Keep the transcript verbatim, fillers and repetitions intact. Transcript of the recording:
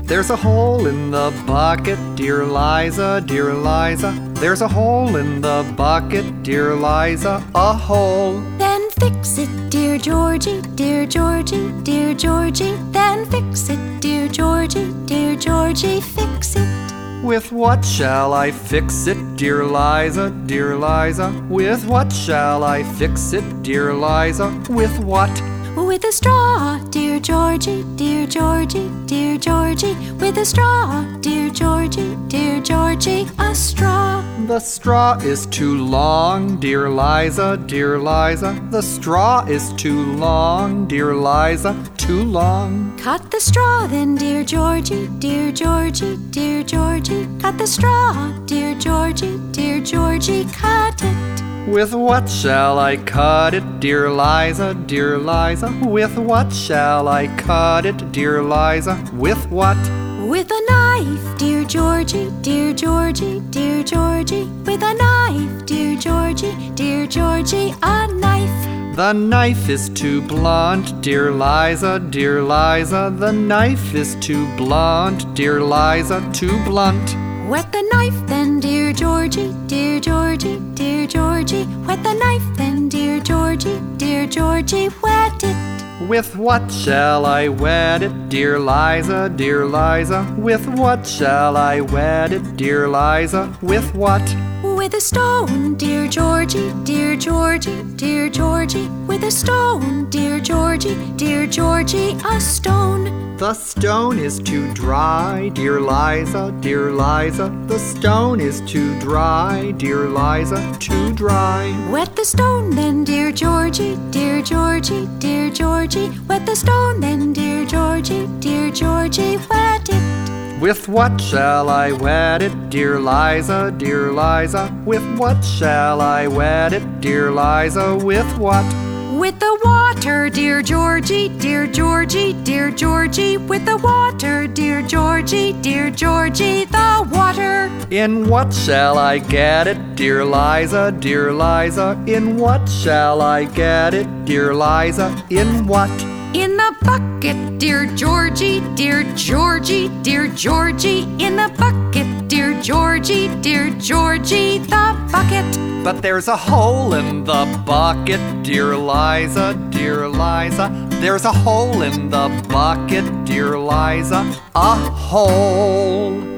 There's a hole in the bucket, dear Liza, dear Liza. There's a hole in the bucket, dear Liza, a hole. Then fix it, dear Georgie, dear Georgie, dear Georgie. Then fix it, dear Georgie, dear Georgie, fix it. With what shall I fix it, dear Liza, dear Liza? With what shall I fix it, dear Liza? With what? With a straw, dear Georgie, dear Georgie, dear Georgie. With a straw, dear Georgie, dear Georgie, a straw. The straw is too long, dear Liza, dear Liza. The straw is too long, dear Liza, too long. Cut the straw then, dear Georgie, dear Georgie, dear Georgie. Cut the straw, dear Georgie, dear Georgie, cut it. With what shall I cut it, dear Liza, dear Liza? With what shall I cut it, dear Liza? With what? With a knife, dear Georgie, dear Georgie, dear Georgie. With a knife, dear Georgie, dear Georgie, a knife. The knife is too blunt, dear Liza, dear Liza. The knife is too blunt, dear Liza, too blunt. Wet the knife then, dear Georgie, dear Georgie, dear Georgie. Wet the knife then, dear Georgie, dear Georgie, wet it. With what shall I wet it, dear Liza, dear Liza? With what shall I wet it, dear Liza? With what? With a stone, dear Georgie, dear Georgie, dear Georgie. With a stone, dear Georgie, dear Georgie, a stone. The stone is too dry, dear Liza, dear Liza. The stone is too dry, dear Liza, too dry. Wet the stone then, dear Georgie, dear Georgie, dear Georgie. Wet the stone then, dear Georgie, dear Georgie, wet it. With what shall I wet it, dear Liza, dear Liza? With what shall I wet it, dear Liza? With what? With the water, dear Georgie, dear Georgie, dear Georgie. With the water, dear Georgie, dear Georgie, the water. In what shall I get it, dear Liza, dear Liza? In what shall I get it, dear Liza? In what? In the bucket, dear Georgie, dear Georgie, dear Georgie. In the bucket, dear Georgie, dear Georgie, the bucket. But there's a hole in the bucket, dear Liza, dear Liza. There's a hole in the bucket, dear Liza, a hole.